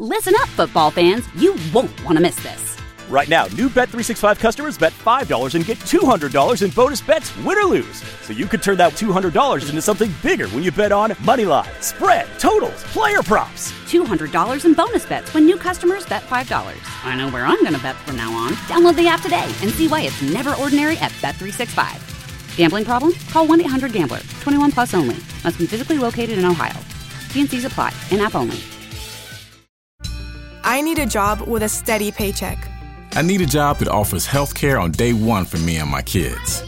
Listen up, football fans. You won't want to miss this. Right now, new Bet365 customers bet $5 and get $200 in bonus bets, win or lose. So you could turn that $200 into something bigger when you bet on money line, spread, totals, player props. $200 in bonus bets when new customers bet $5. I know where I'm going to bet from now on. Download the app today and see why it's never ordinary at Bet365. Gambling problem? Call 1-800-GAMBLER. 21 plus only. Must be physically located in Ohio. T&Cs apply. In-app only. I need a job with a steady paycheck. I need a job that offers health care on day one for me and my kids.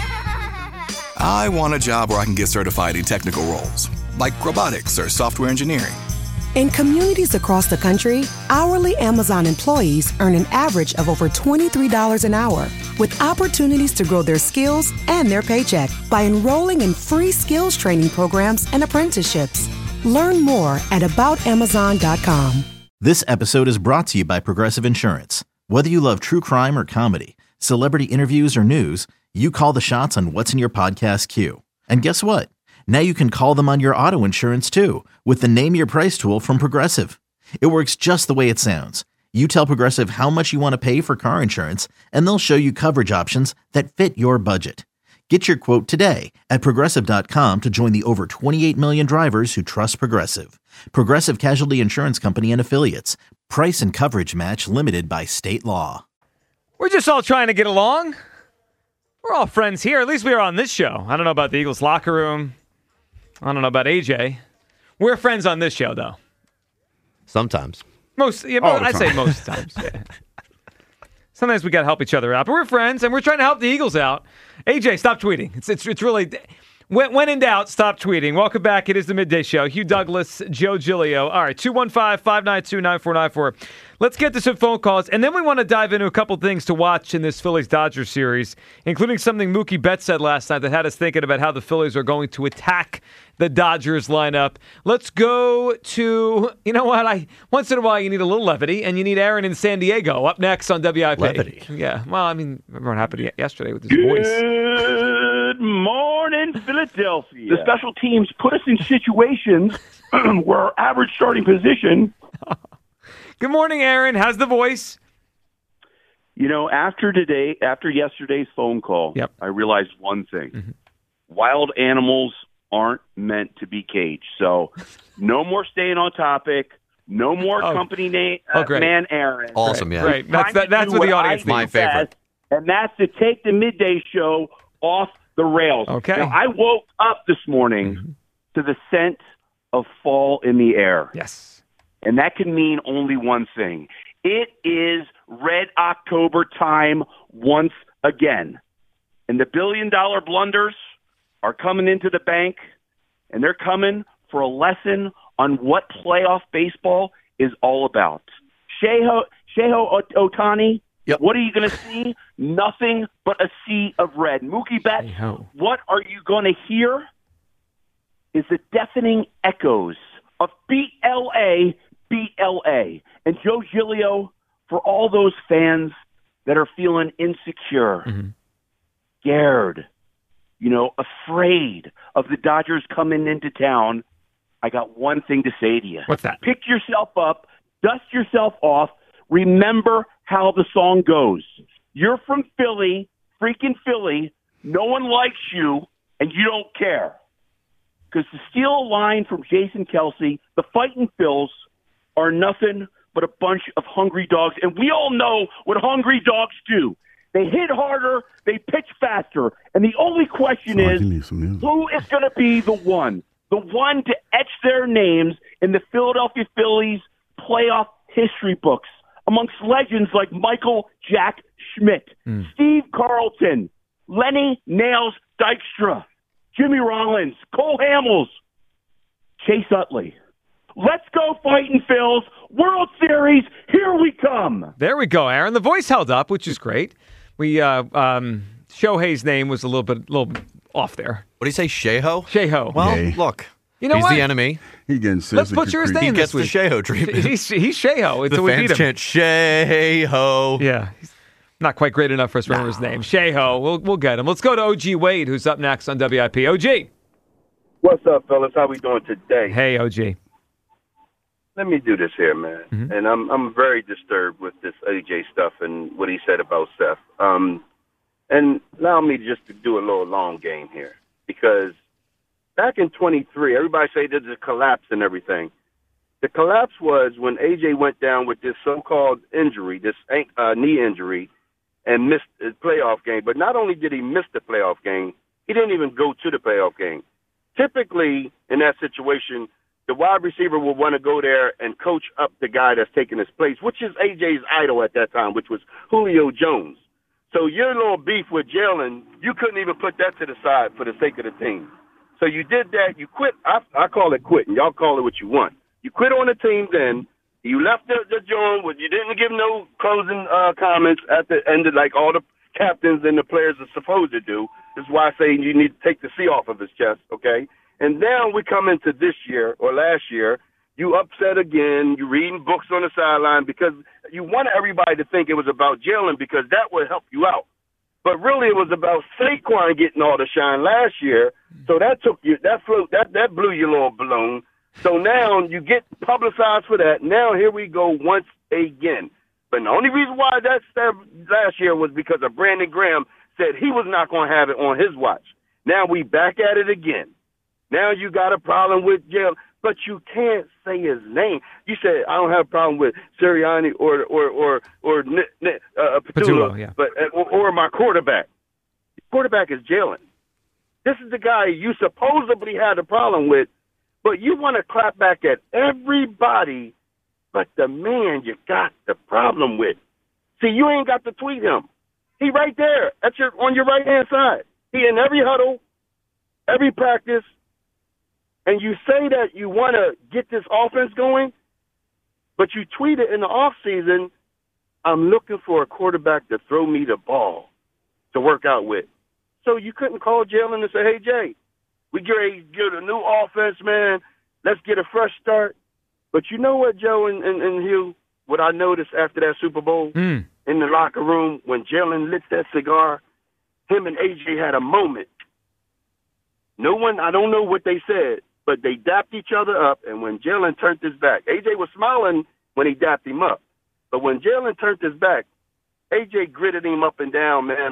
I want a job where I can get certified in technical roles, like robotics or software engineering. In communities across the country, hourly Amazon employees earn an average of over $23 an hour, with opportunities to grow their skills and their paycheck by enrolling in free skills training programs and apprenticeships. Learn more at aboutamazon.com. This episode is brought to you by Progressive Insurance. Whether you love true crime or comedy, celebrity interviews or news, you call the shots on what's in your podcast queue. And guess what? Now you can call them on your auto insurance too with the Name Your Price tool from Progressive. It works just the way it sounds. You tell Progressive how much you want to pay for car insurance, and they'll show you coverage options that fit your budget. Get your quote today at Progressive.com to join the over 28 million drivers who trust Progressive. Progressive Casualty Insurance Company and Affiliates. Price and coverage match limited by state law. We're just all trying to get along. We're all friends here. At least we are on this show. I don't know about the Eagles locker room. I don't know about AJ. We're friends on this show, though. Sometimes. I'd say most times. Yeah. Sometimes we got to help each other out. But we're friends, and we're trying to help the Eagles out. AJ, stop tweeting. It's really... When in doubt, stop tweeting. Welcome back. It is the Midday Show. Hugh Douglas, Joe Giglio. All right, 215-592-9494. Let's get to some phone calls, and then we want to dive into a couple things to watch in this Phillies-Dodgers series, including something Mookie Betts said last night that had us thinking about how the Phillies are going to attack the Dodgers lineup. Let's go to, you know what, once in a while you need a little levity, and you need Aaron in San Diego up next on WIP. Levity? Yeah, well, I mean, everyone happened yesterday with his voice. Good morning, Philadelphia. The special teams put us in situations where our average starting position... Good morning, Aaron. How's the voice? You know, after yesterday's phone call, I realized one thing. Mm-hmm. Wild animals aren't meant to be caged. So no more staying on topic. No more company name, man Aaron. Awesome, yeah. Right. That's what the audience needs. My favorite. And that's to take the midday show off the rails. Okay. Now, I woke up this morning to the scent of fall in the air. Yes. And that can mean only one thing. It is Red October time once again. And the billion-dollar blunders are coming into the bank, and they're coming for a lesson on what playoff baseball is all about. Shohei Ohtani, what are you going to see? Nothing but a sea of red. Mookie Betts, what are you going to hear is the deafening echoes of BLA. And Joe Giglio, for all those fans that are feeling insecure, scared, afraid of the Dodgers coming into town, I got one thing to say to you. What's that? Pick yourself up, dust yourself off, remember how the song goes. You're from Philly, freaking Philly, no one likes you, and you don't care. Because to steal a line from Jason Kelce, the Fighting Phils are nothing but a bunch of hungry dogs. And we all know what hungry dogs do. They hit harder, they pitch faster. And the only question is, who is going to be the one to etch their names in the Philadelphia Phillies playoff history books amongst legends like Michael Jack Schmidt, Steve Carlton, Lenny Nails Dykstra, Jimmy Rollins, Cole Hamels, Chase Utley. Let's go Fighting Phils. World Series, here we come. There we go, Aaron. The voice held up, which is great. Shohei's name was a little off there. What do you say, Sheho? Sheho. Well, look. You know he's what? the enemy. Let's butcher his name this week. He gets the Sheho treatment. He's Sheho. The fans chant Sheho. Yeah. He's not quite great enough for us to remember his name. Sheho. We'll get him. Let's go to OG Wade, who's up next on WIP. OG. What's up, fellas? How we doing today? Hey, OG. let me do this here, man. Mm-hmm. And I'm very disturbed with this AJ stuff and what he said about Steph. And allow me just to do a little long game here, because back in 23, everybody say there's a collapse and everything. The collapse was when AJ went down with this so-called injury, this knee injury, and missed the playoff game. But not only did he miss the playoff game, he didn't even go to the playoff game. Typically, in that situation, the wide receiver will want to go there and coach up the guy that's taking his place, which is AJ's idol at that time, which was Julio Jones. So your little beef with Jalen, you couldn't even put that to the side for the sake of the team. So you did that. You quit. I call it quitting. Y'all call it what you want. You quit on the team then. You left the joint. You didn't give no closing comments at the end of like all the captains and the players are supposed to do. This is why I say you need to take the C off of his chest, okay? And now we come into this year or last year, you upset again, you reading books on the sideline because you wanted everybody to think it was about Jalen because that would help you out. But really it was about Saquon getting all the shine last year. So that took you that blew your little balloon. So now you get publicized for that. Now here we go once again. But the only reason why that last year was because of Brandon Graham said he was not going to have it on his watch. Now we back at it again. Now you got a problem with Jalen. But you can't say his name. You said I don't have a problem with Sirianni or Petula, yeah. but or my quarterback. The quarterback is Jalen. This is the guy you supposedly had a problem with, but you want to clap back at everybody, but the man you got the problem with. See, you ain't got to tweet him. He right there on your right hand side. He in every huddle, every practice. And you say that you want to get this offense going, but you tweet it in the offseason, I'm looking for a quarterback to throw me the ball to work out with. So you couldn't call Jalen and say, hey, Jay, we get a new offense, man. Let's get a fresh start. But you know what, Joe and Hugh, what I noticed after that Super Bowl in the locker room when Jalen lit that cigar, him and AJ had a moment. I don't know what they said, but they dapped each other up, and when Jalen turned his back, AJ was smiling when he dapped him up. But when Jalen turned his back, AJ gritted him up and down, man.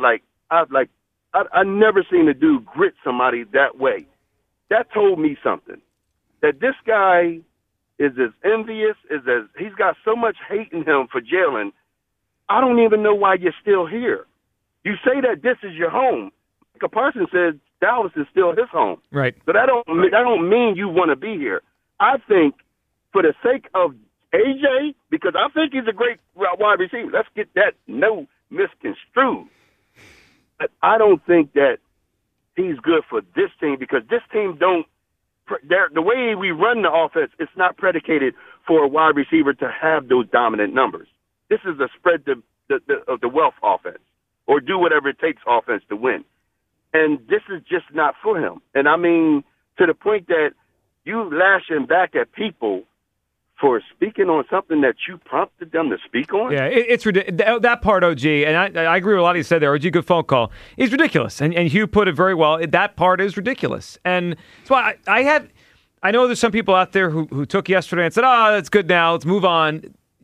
I never seen a dude grit somebody that way. That told me something. That this guy is as envious, he's got so much hate in him for Jalen. I don't even know why you're still here. You say that this is your home. Micah Parsons said Dallas is still his home. Right. So that don't mean you want to be here. I think for the sake of AJ, because I think he's a great wide receiver. Let's get that no misconstrued. But I don't think that he's good for this team because this team the way we run the offense, it's not predicated for a wide receiver to have those dominant numbers. This is a spread of the wealth offense or do whatever it takes offense to win. And this is just not for him. And I mean, to the point that you lashing back at people for speaking on something that you prompted them to speak on? Yeah, it's ridiculous. That part, OG, and I agree with a lot of you said there, OG, good phone call, is ridiculous. And Hugh put it very well. That part is ridiculous. And that's why I know there's some people out there who took yesterday and said, it's good now, let's move on.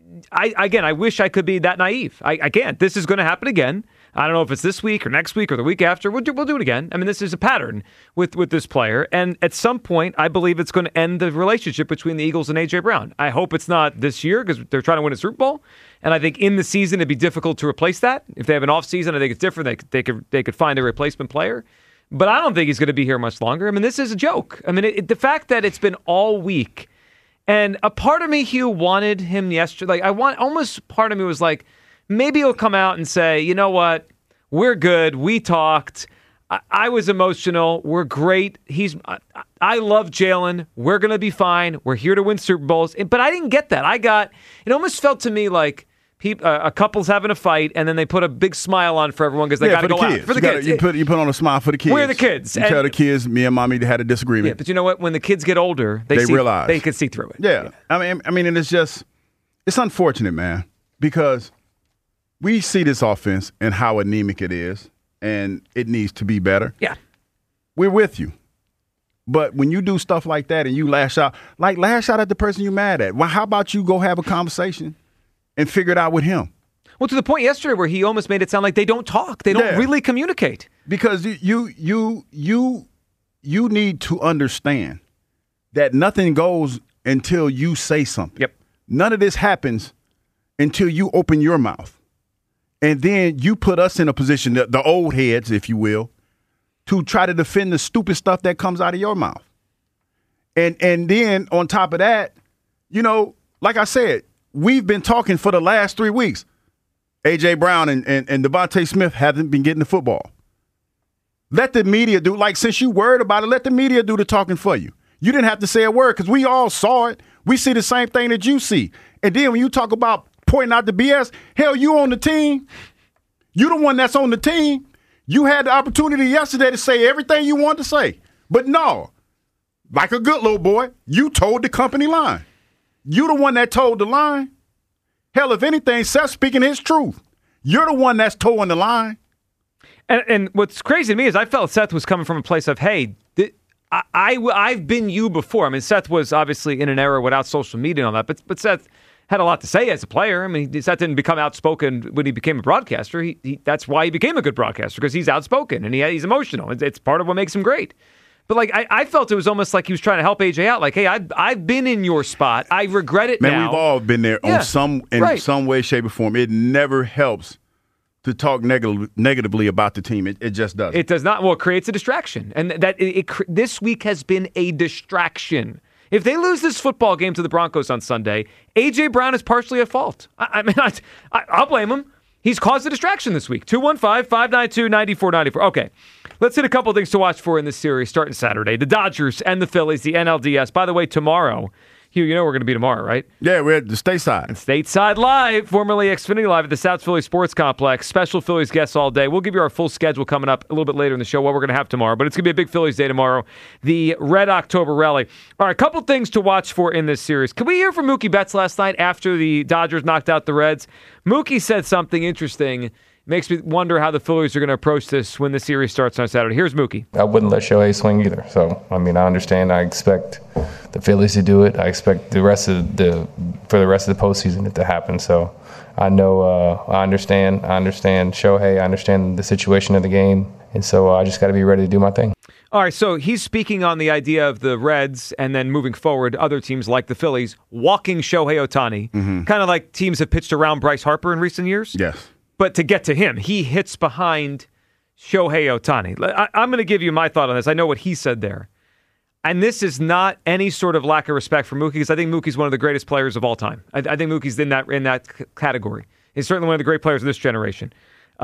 I wish I could be that naive. I can't. This is going to happen again. I don't know if it's this week or next week or the week after. We'll do it again. I mean, this is a pattern with this player. And at some point, I believe it's going to end the relationship between the Eagles and A.J. Brown. I hope it's not this year because they're trying to win a Super Bowl. And I think in the season, it'd be difficult to replace that. If they have an off season, I think it's different. They could find a replacement player. But I don't think he's going to be here much longer. I mean, this is a joke. I mean, the fact that it's been all week. And a part of me, Hugh, wanted him yesterday. Almost part of me was like, maybe he'll come out and say, you know what? We're good. We talked. I was emotional. We're great. I love Jalen. We're going to be fine. We're here to win Super Bowls. But I didn't get that. It almost felt to me like a couple's having a fight, and then they put a big smile on for everyone because they got to go out. For the kids. You put on a smile for the kids. We're the kids. You tell the kids, me and mommy had a disagreement. Yeah, but you know what? When the kids get older, they realize. They can see through it. Yeah. I mean, and it's unfortunate, man, because we see this offense and how anemic it is, and it needs to be better. Yeah. We're with you. But when you do stuff like that and you lash out at the person you're mad at. Well, how about you go have a conversation and figure it out with him? Well, to the point yesterday where he almost made it sound like they don't talk. They don't really communicate. Because you need to understand that nothing goes until you say something. Yep. None of this happens until you open your mouth. And then you put us in a position, the old heads, if you will, to try to defend the stupid stuff that comes out of your mouth. And then on top of that, like I said, we've been talking for the last 3 weeks. A.J. Brown and Devontae Smith haven't been getting the football. Let the media do, since you worried about it, let the media do the talking for you. You didn't have to say a word because we all saw it. We see the same thing that you see. And then when you talk about pointing out the BS, hell, you on the team. You the one that's on the team. You had the opportunity yesterday to say everything you wanted to say. But no, like a good little boy, you told the company line. You the one that told the line. Hell, if anything, Seth's speaking his truth. You're the one that's towing the line. And what's crazy to me is I felt Seth was coming from a place of, hey, I've been you before. I mean, Seth was obviously in an era without social media and all that, but Seth had a lot to say as a player. I mean, Seth didn't become outspoken when he became a broadcaster. That's why he became a good broadcaster, because he's outspoken and he's emotional. It's part of what makes him great. But I felt it was almost like he was trying to help AJ out. Like, hey, I've been in your spot. I regret it now. Man, we've all been there in some way, shape, or form. It never helps to talk negatively about the team. It just doesn't. It does not. Well, it creates a distraction. And this week has been a distraction. If they lose this football game to the Broncos on Sunday, A.J. Brown is partially at fault. I'll blame him. He's caused a distraction this week. 215-592-9494. Okay, let's hit a couple things to watch for in this series starting Saturday. The Dodgers and the Phillies, the NLDS. By the way, tomorrow, Hugh, you know we're going to be tomorrow, right? Yeah, we're at the Stateside. And Stateside Live, formerly Xfinity Live at the South Philly Sports Complex. Special Phillies guests all day. We'll give you our full schedule coming up a little bit later in the show, what we're going to have tomorrow. But it's going to be a big Phillies day tomorrow, the Red October Rally. All right, a couple things to watch for in this series. Can we hear from Mookie Betts last night after the Dodgers knocked out the Reds? Mookie said something interesting. Makes me wonder how the Phillies are going to approach this when the series starts on Saturday. Here's Mookie. I wouldn't let Shohei swing either. So, I understand. I expect the Phillies to do it. I expect for the rest of the postseason it to happen. So, I know, I understand Shohei. I understand the situation of the game. And so I just got to be ready to do my thing. All right, so he's speaking on the idea of the Reds and then moving forward, other teams like the Phillies walking Shohei Ohtani, kind of like teams have pitched around Bryce Harper in recent years. Yes. But to get to him, he hits behind Shohei Ohtani. I'm going to give you my thought on this. I know what he said there. And this is not any sort of lack of respect for Mookie, because I think Mookie's one of the greatest players of all time. I think Mookie's in that category. He's certainly one of the great players of this generation.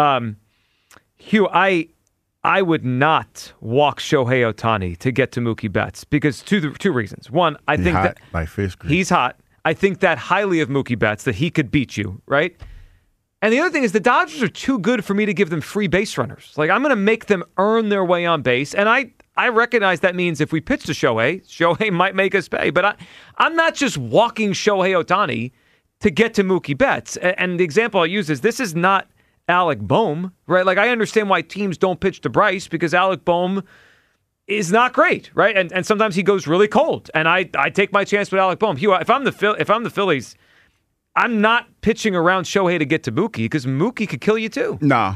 Hugh, I would not walk Shohei Ohtani to get to Mookie Betts because two reasons. One, I think that he's hot. I think that highly of Mookie Betts, that he could beat you, right? And the other thing is the Dodgers are too good for me to give them free base runners. Like, I'm going to make them earn their way on base. And I recognize that means if we pitch to Shohei might make us pay. But I'm not just walking Shohei Ohtani to get to Mookie Betts. And the example I use is this is not Alec Bohm, right? Like, I understand why teams don't pitch to Bryce because Alec Bohm is not great, right? And sometimes he goes really cold. And I take my chance with Alec Bohm. Hugh, if I'm the Phillies, I'm not pitching around Shohei to get to Mookie because Mookie could kill you too. No,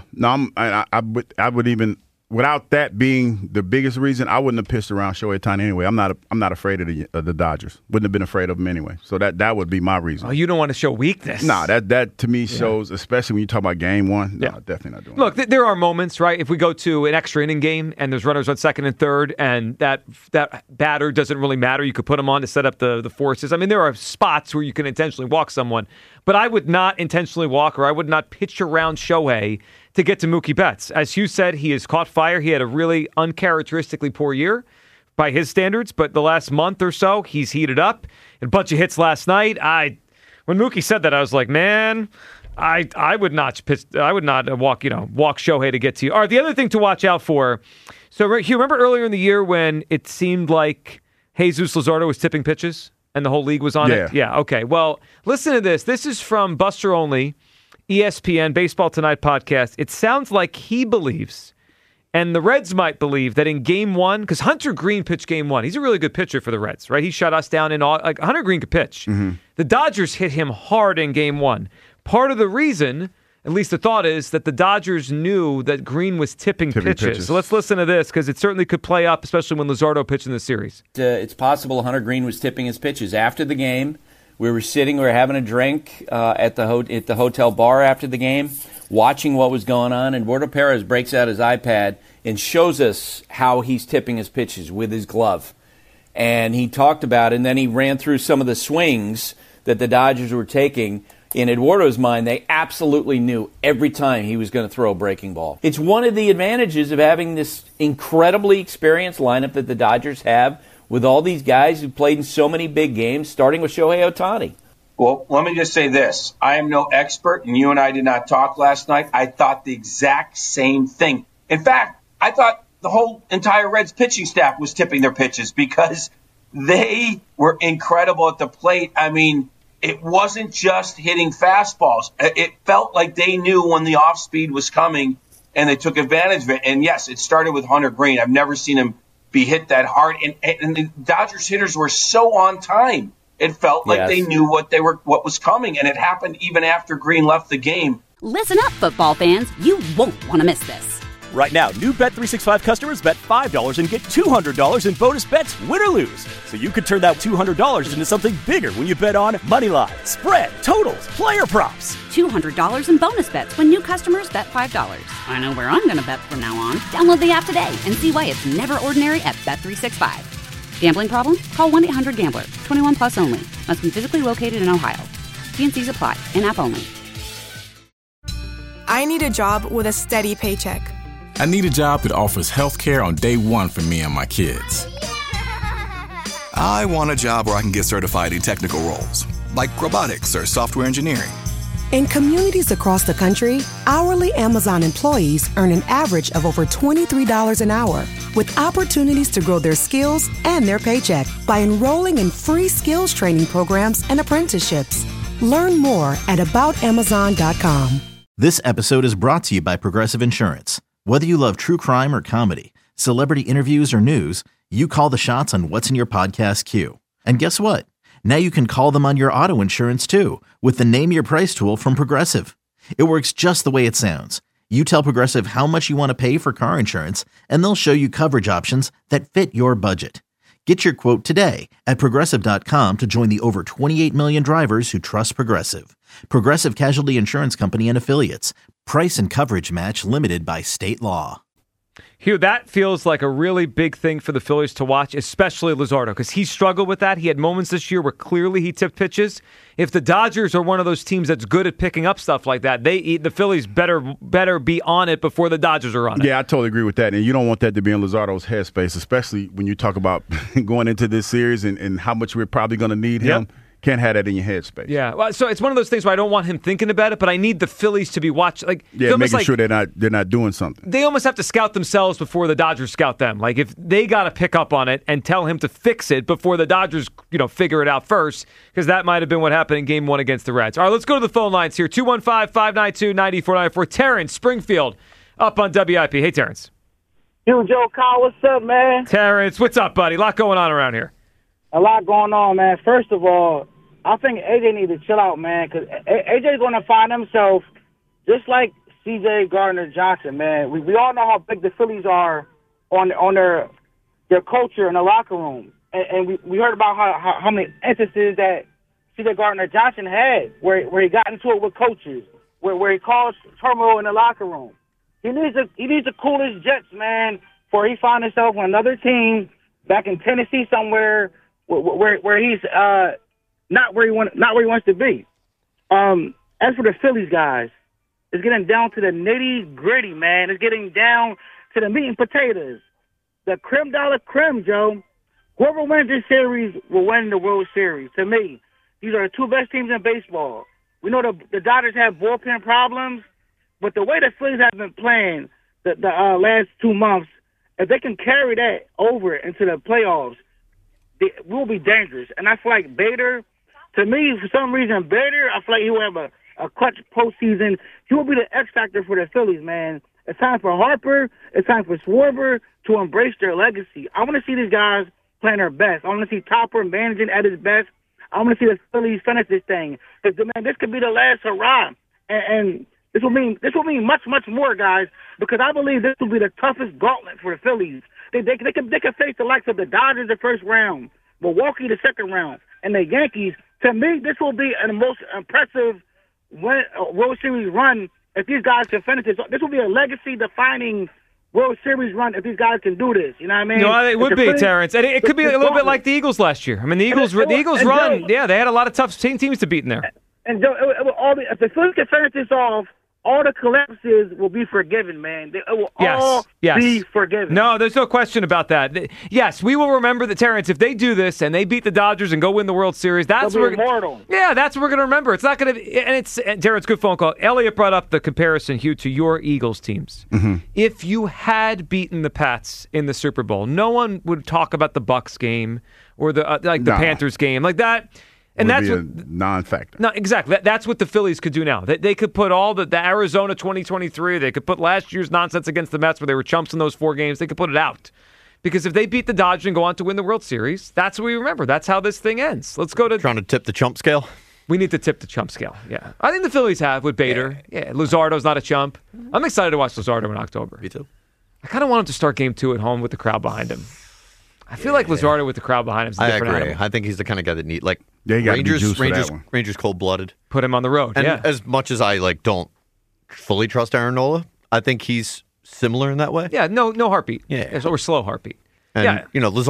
I would even, without that being the biggest reason, I wouldn't have pitched around Shohei Ohtani anyway. I'm not afraid of the Dodgers. Wouldn't have been afraid of them anyway. So that would be my reason. Oh, you don't want to show weakness. No, that to me shows, especially when you talk about game one. No, definitely not doing Look, there are moments, right? If we go to an extra inning game and there's runners on second and third, and that batter doesn't really matter, you could put him on to set up the forces. I mean, there are spots where you can intentionally walk someone, but I would not intentionally walk, or I would not pitch around Shohei to get to Mookie Betts. As Hugh said, he has caught fire. He had a really uncharacteristically poor year by his standards, but the last month or so, he's heated up. And a bunch of hits last night. When Mookie said that, I was like, man, I would not pitch. I would not walk Shohei to get to you. All right, the other thing to watch out for. So, Hugh, remember earlier in the year when it seemed like Jesus Luzardo was tipping pitches and the whole league was on it? Yeah. Okay. Well, listen to this. This is from Buster Olney, ESPN Baseball Tonight podcast. It sounds like he believes And the Reds might believe that in Game 1, because Hunter Green pitched Game 1. He's a really good pitcher for the Reds, right? He shut us down in all. Like Hunter Green could pitch. Mm-hmm. The Dodgers hit him hard in Game 1. Part of the reason, at least the thought is, that the Dodgers knew that Green was tipping pitches. So let's listen to this, because it certainly could play up, especially when Luzardo pitched in the series. It's possible Hunter Green was tipping his pitches. After the game, we were having a drink at the hotel bar after the game, watching what was going on, and Eduardo Perez breaks out his iPad and shows us how he's tipping his pitches with his glove. And he talked about it, and then he ran through some of the swings that the Dodgers were taking. In Eduardo's mind, they absolutely knew every time he was going to throw a breaking ball. It's one of the advantages of having this incredibly experienced lineup that the Dodgers have with all these guys who played in so many big games, starting with Shohei Ohtani. Well, let me just say this. I am no expert, and you and I did not talk last night. I thought the exact same thing. In fact, I thought the whole entire Reds pitching staff was tipping their pitches because they were incredible at the plate. I mean, it wasn't just hitting fastballs. It felt like they knew when the off-speed was coming, and they took advantage of it. And, yes, it started with Hunter Green. I've never seen him be hit that hard. And the Dodgers hitters were so on time. It felt like they knew what was coming, and it happened even after Green left the game. Listen up, football fans. You won't want to miss this. Right now, new Bet365 customers bet $5 and get $200 in bonus bets, win or lose. So you could turn that $200 into something bigger when you bet on Moneyline, spread, totals, player props. $200 in bonus bets when new customers bet $5. I know where I'm going to bet from now on. Download the app today and see why it's never ordinary at Bet365. Gambling problem? Call 1-800-GAMBLER. 21 plus only. Must be physically located in Ohio. T&Cs apply. In-app only. I need a job with a steady paycheck. I need a job that offers health care on day one for me and my kids. I want a job where I can get certified in technical roles, like robotics or software engineering. In communities across the country, hourly Amazon employees earn an average of over $23 an hour, with opportunities to grow their skills and their paycheck by enrolling in free skills training programs and apprenticeships. Learn more at aboutamazon.com. This episode is brought to you by Progressive Insurance. Whether you love true crime or comedy, celebrity interviews or news, you call the shots on what's in your podcast queue. And guess what? Now you can call them on your auto insurance too with the Name Your Price tool from Progressive. It works just the way it sounds. You tell Progressive how much you want to pay for car insurance, and they'll show you coverage options that fit your budget. Get your quote today at Progressive.com to join the over 28 million drivers who trust Progressive. Progressive Casualty Insurance Company and Affiliates. Price and coverage match limited by state law. Hugh, that feels like a really big thing for the Phillies to watch, especially Luzardo, because he struggled with that. He had moments this year where clearly he tipped pitches. If the Dodgers are one of those teams that's good at picking up stuff like that, the Phillies better be on it before the Dodgers are on it. Yeah, I totally agree with that. And you don't want that to be in Luzardo's headspace, especially when you talk about going into this series and how much we're probably going to need him. Can't have that in your headspace. Yeah, well, so it's one of those things where I don't want him thinking about it, but I need the Phillies to be watching. Like, making sure they're not doing something. They almost have to scout themselves before the Dodgers scout them. Like, if they got to pick up on it and tell him to fix it before the Dodgers, figure it out first, because that might have been what happened in Game 1 against the Reds. All right, let's go to the phone lines here. 215-592-9494. Terrence Springfield up on WIP. Hey, Terrence. Yo, Joe Kyle, what's up, man? Terrence, what's up, buddy? A lot going on around here. A lot going on, man. First of all, I think AJ needs to chill out, man, because AJ's going to find himself just like C.J. Gardner-Johnson, man. We all know how big the Phillies are on their culture in the locker room. And we heard about how many instances that C.J. Gardner-Johnson had where he got into it with coaches, where he caused turmoil in the locker room. He needs to cool his jets, man, before he finds himself on another team back in Tennessee somewhere where he's not where he wants to be. As for the Phillies guys, it's getting down to the nitty gritty, man. It's getting down to the meat and potatoes. The creme de la creme, Joe. Whoever wins this series will win the World Series. To me, these are the two best teams in baseball. We know the Dodgers have bullpen problems, but the way the Phillies have been playing the last 2 months, if they can carry that over into the playoffs, we'll be dangerous. And I feel like Bader, to me, for some reason, Bader, I feel like he will have a clutch postseason. He will be the X factor for the Phillies, man. It's time for Harper. It's time for Schwarber to embrace their legacy. I want to see these guys playing their best. I want to see Topper managing at his best. I want to see the Phillies finish this thing. Because, man, this could be the last hurrah. And this will mean much, much more, guys, because I believe this will be the toughest gauntlet for the Phillies. They can face the likes of the Dodgers the first round, Milwaukee the second round, and the Yankees. To me, this will be the most impressive World Series run if these guys can finish this. This will be a legacy-defining World Series run if these guys can do this. You know what I mean? No, it would be, Terrence. And it could be a little bit like the Eagles last year. I mean, the Eagles run, they had a lot of tough teams to beat in there. And if the Phillies can finish this off, all the collapses will be forgiven, man. It will all be forgiven. No, there's no question about that. Yes, we will remember that, Terrence, if they do this and they beat the Dodgers and go win the World Series, that's where immortal. Yeah, that's what we're going to remember. It's not going to. And Terrence, good phone call. Elliot brought up the comparison, Hugh, to your Eagles teams. Mm-hmm. If you had beaten the Pats in the Super Bowl, no one would talk about the Bucs game or the Panthers game like that. And that's a non-factor. No, exactly. That's what the Phillies could do now. They could put all the Arizona 2023. They could put last year's nonsense against the Mets where they were chumps in those 4 games. They could put it out. Because if they beat the Dodgers and go on to win the World Series, that's what we remember. That's how this thing ends. Let's go to... Trying to tip the chump scale? We need to tip the chump scale, yeah. I think the Phillies have with Bader. Yeah, Luzardo's not a chump. I'm excited to watch Luzardo in October. Me too. I kind of want him to start game 2 at home with the crowd behind him. I feel like Luzardo with the crowd behind him is a different animal. I think he's the kind of guy that need Rangers cold-blooded. Put him on the road, and yeah. As much as I don't fully trust Aaron Nola, I think he's similar in that way. Yeah, no heartbeat. Yeah. Or slow heartbeat. And,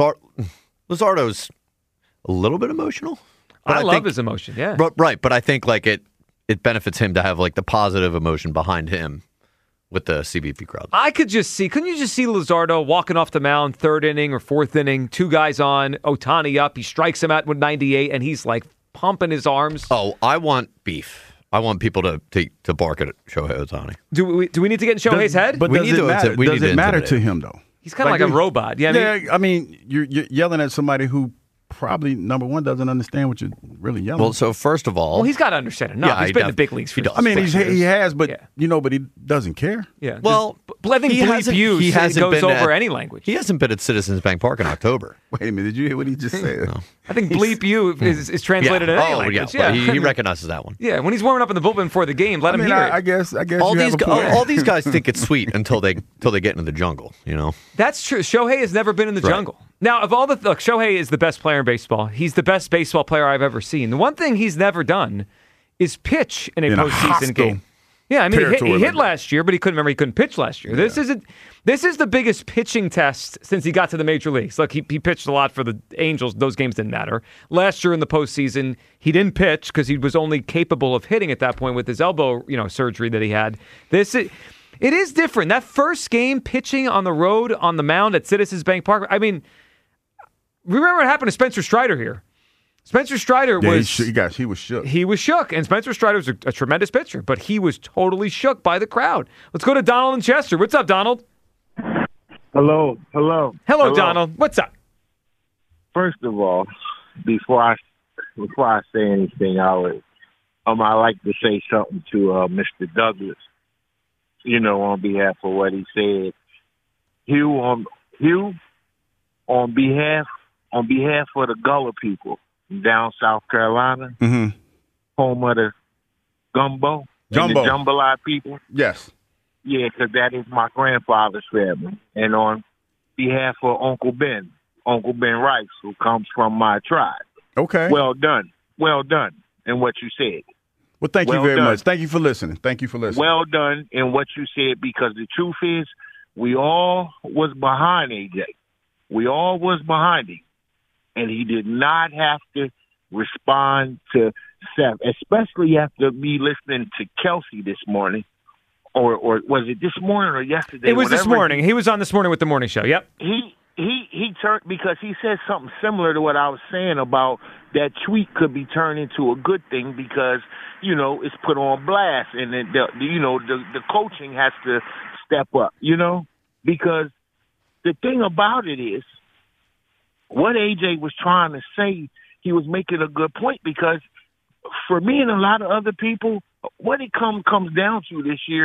Luzardo's a little bit emotional. I love his emotion, yeah. Right, but I think it benefits him to have the positive emotion behind him with the CBP crowd. Couldn't you just see Luzardo walking off the mound, 3rd inning or 4th inning, 2 guys on, Ohtani up, he strikes him out with 98, and he's pumping his arms. Oh, I want beef. I want people to bark at Shohei Ohtani. Do we need to get in Shohei's head? But does it matter to him, though? He's kind of like a robot. Yeah, I mean, you're yelling at somebody who probably, number one, doesn't understand what you're really yelling. Well, so first of all... Well, he's got to understand enough. Yeah, he's been in the big leagues for I mean, he has, but but he doesn't care. Yeah. Well, I think he goes over any language. He hasn't been at Citizens Bank Park in October. Wait a minute, did you hear what he just said? No. I think bleep you is translated in any language. Yeah, he recognizes that one. Yeah, when he's warming up in the bullpen before the game, let him hear it. I guess all these guys think it's sweet until they get into the jungle, That's true. Shohei has never been in the jungle. Now, of all Shohei is the best player in baseball. He's the best baseball player I've ever seen. The one thing he's never done is pitch in a postseason game. Yeah, I mean, he hit last year, but he couldn't pitch last year. Yeah. This is the biggest pitching test since he got to the major leagues. Look, he pitched a lot for the Angels. Those games didn't matter. Last year in the postseason, he didn't pitch because he was only capable of hitting at that point with his elbow, surgery that he had. It is different. That first game pitching on the road on the mound at Citizens Bank Park. I mean, remember what happened to Spencer Strider here. Spencer Strider was... he was shook. He was shook, and Spencer Strider was a tremendous pitcher, but he was totally shook by the crowd. Let's go to Donald in Chester. What's up, Donald? Hello, Donald. What's up? First of all, before I say anything, I like to say something to Mr. Douglas, on behalf of what he said. Hugh, on behalf of the Gullah people down South Carolina, home of the gumbo, and the jambalaya people. Yes. Yeah, because that is my grandfather's family. And on behalf of Uncle Ben Rice, who comes from my tribe. Okay. Well done in what you said. Well, thank you very much. Thank you for listening. Well done in what you said, because the truth is, we all was behind AJ. We all was behind him. And he did not have to respond to Seth, especially after me listening to Kelsey this morning. Or was it this morning or yesterday? It was this morning. He was on This Morning with the Morning Show. Yep. He turned, because he said something similar to what I was saying about that tweet could be turned into a good thing because, it's put on blast, and then the coaching has to step up, because the thing about it is, what AJ was trying to say, he was making a good point, because for me and a lot of other people, what it comes down to this year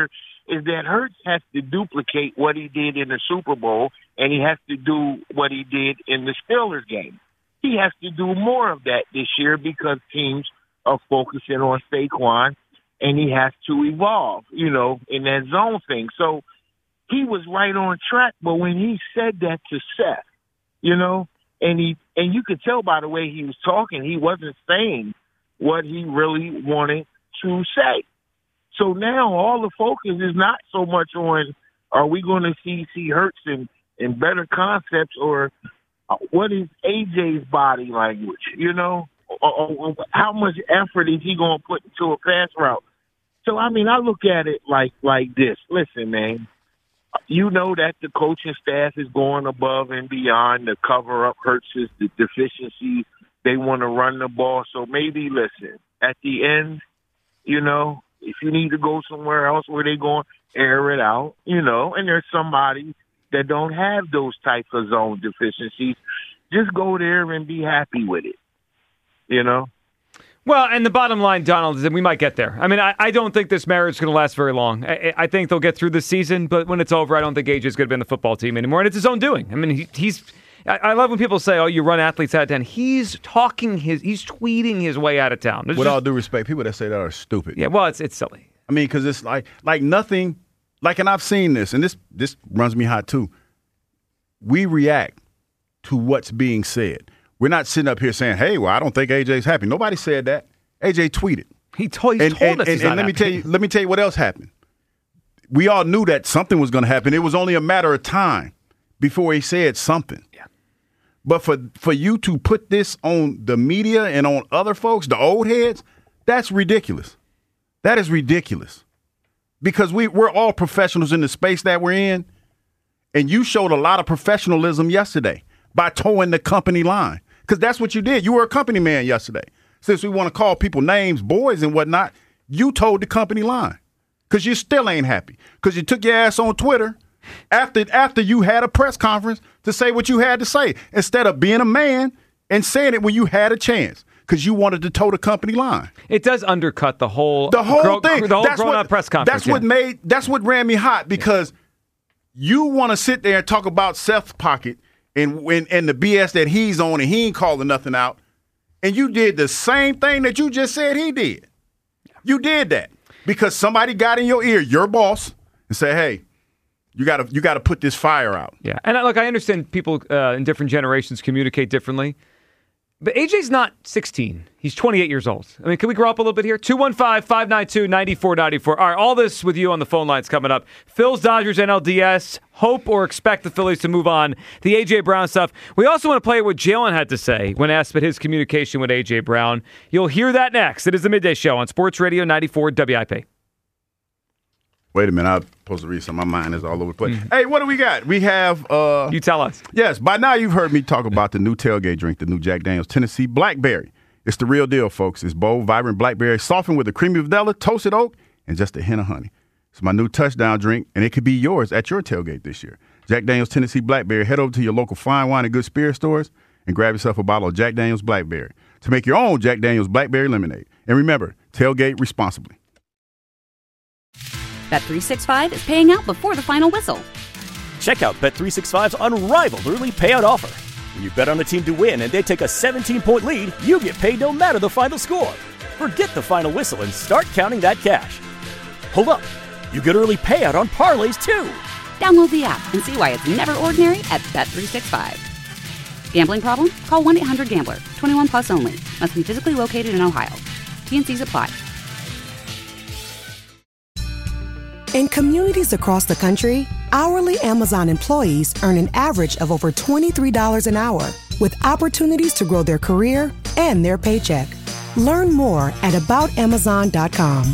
is that Hurts has to duplicate what he did in the Super Bowl, and he has to do what he did in the Steelers game. He has to do more of that this year because teams are focusing on Saquon, and he has to evolve, in that zone thing. So he was right on track, but when he said that to Seth, and you could tell by the way he was talking, he wasn't saying what he really wanted to say. So now all the focus is not so much on are we going to see Hurts in better concepts or what is AJ's body language, or how much effort is he going to put into a pass route? So, I look at it like this. Listen, man, you know that the coaching staff is going above and beyond to cover up Hurts' the deficiencies. They want to run the ball. So maybe, listen, at the end, if you need to go somewhere else where they're going to air it out, and there's somebody that don't have those types of zone deficiencies, just go there and be happy with it, Well, and the bottom line, Donald, is that we might get there. I don't think this marriage is going to last very long. I think they'll get through the season, but when it's over, I don't think AJ's going to be on the football team anymore, and it's his own doing. I love when people say, "Oh, you run athletes out of town." He's tweeting his way out of town. With all due respect, people that say that are stupid. Yeah, well, it's silly. Because it's like nothing. And I've seen this, and this runs me hot too. We react to what's being said. We're not sitting up here saying, "Hey, well, I don't think AJ's happy." Nobody said that. AJ tweeted. He told us he's not happy. Let me tell you what else happened. We all knew that something was going to happen. It was only a matter of time before he said something. Yeah. But for you to put this on the media and on other folks, the old heads, that's ridiculous. That is ridiculous. Because we're all professionals in the space that we're in, and you showed a lot of professionalism yesterday by towing the company line. Because that's what you did. You were a company man yesterday. Since we want to call people names, boys and whatnot, you towed the company line. Because you still ain't happy. Because you took your ass on Twitter after you had a press conference to say what you had to say, instead of being a man and saying it when you had a chance. Because you wanted to toe the company line. It does undercut the whole thing. The whole grown-up press conference. That's what ran me hot, because you want to sit there and talk about Seth's pocket and the BS that he's on, and he ain't calling nothing out. And you did the same thing that you just said he did. You did that because somebody got in your ear, your boss, and said, "Hey, you got to put this fire out." Yeah, and look, I understand people in different generations communicate differently. But AJ's not 16. He's 28 years old. Can we grow up a little bit here? 215-592-9494. All right, all this with you on the phone lines coming up. Phil's Dodgers NLDS. Hope or expect the Phillies to move on. The A.J. Brown stuff. We also want to play what Jalen had to say when asked about his communication with A.J. Brown. You'll hear that next. It is the Midday Show on Sports Radio 94 WIP. Wait a minute, I'm supposed to read something. My mind is all over the place. Hey, what do we got? We have... you tell us. Yes, by now you've heard me talk about the new tailgate drink, the new Jack Daniel's Tennessee Blackberry. It's the real deal, folks. It's bold, vibrant blackberry, softened with a creamy vanilla, toasted oak, and just a hint of honey. It's my new touchdown drink, and it could be yours at your tailgate this year. Jack Daniel's Tennessee Blackberry. Head over to your local fine wine and good spirit stores and grab yourself a bottle of Jack Daniel's Blackberry to make your own Jack Daniel's Blackberry lemonade. And remember, tailgate responsibly. Bet365 is paying out before the final whistle. Check out Bet365's unrivaled early payout offer. When you bet on a team to win and they take a 17-point lead, you get paid no matter the final score. Forget the final whistle and start counting that cash. Hold up. You get early payout on parlays, too. Download the app and see why it's never ordinary at Bet365. Gambling problem? Call 1-800-GAMBLER. 21 plus only. Must be physically located in Ohio. T&Cs apply. In communities across the country, hourly Amazon employees earn an average of over $23 an hour, with opportunities to grow their career and their paycheck. Learn more at aboutamazon.com.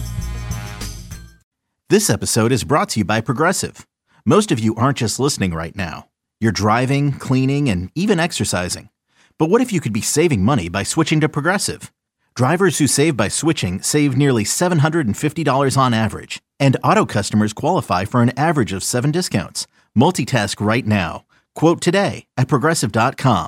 This episode is brought to you by Progressive. Most of you aren't just listening right now. You're driving, cleaning, and even exercising. But what if you could be saving money by switching to Progressive? Drivers who save by switching save nearly $750 on average. And auto customers qualify for an average of 7 discounts. Multitask right now. Quote today at Progressive.com.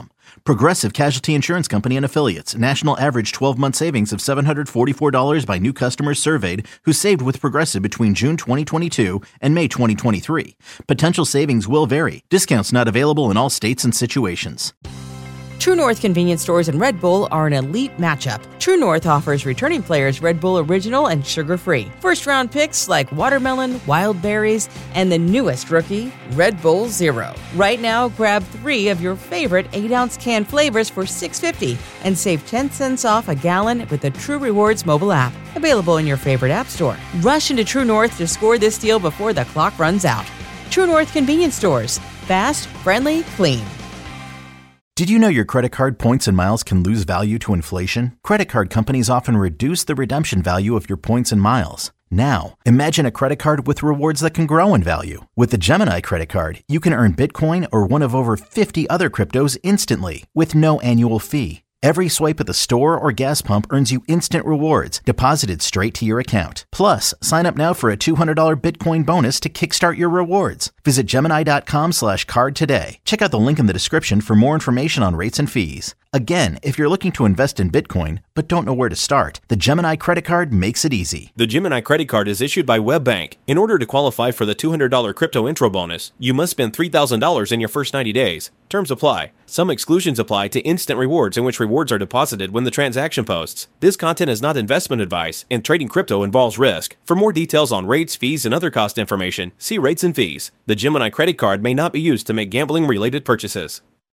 Progressive Casualty Insurance Company and Affiliates. National average 12-month savings of $744 by new customers surveyed who saved with Progressive between June 2022 and May 2023. Potential savings will vary. Discounts not available in all states and situations. True North convenience stores and Red Bull are an elite matchup. True North offers returning players Red Bull Original and sugar-free. First-round picks like watermelon, wild berries, and the newest rookie, Red Bull Zero. Right now, grab 3 of your favorite 8-ounce can flavors for $6.50 and save 10 cents off a gallon with the True Rewards mobile app. Available in your favorite app store. Rush into True North to score this deal before the clock runs out. True North convenience stores. Fast, friendly, clean. Did you know your credit card points and miles can lose value to inflation? Credit card companies often reduce the redemption value of your points and miles. Now, imagine a credit card with rewards that can grow in value. With the Gemini credit card, you can earn Bitcoin or one of over 50 other cryptos instantly with no annual fee. Every swipe at the store or gas pump earns you instant rewards deposited straight to your account. Plus, sign up now for a $200 Bitcoin bonus to kickstart your rewards. Visit Gemini.com/card today. Check out the link in the description for more information on rates and fees. Again, if you're looking to invest in Bitcoin but don't know where to start, the Gemini credit card makes it easy. The Gemini credit card is issued by WebBank. In order to qualify for the $200 crypto intro bonus, you must spend $3,000 in your first 90 days. Terms apply. Some exclusions apply to instant rewards in which rewards are deposited when the transaction posts. This content is not investment advice, and trading crypto involves risk. For more details on rates, fees, and other cost information, see rates and fees. The Gemini credit card may not be used to make gambling-related purchases.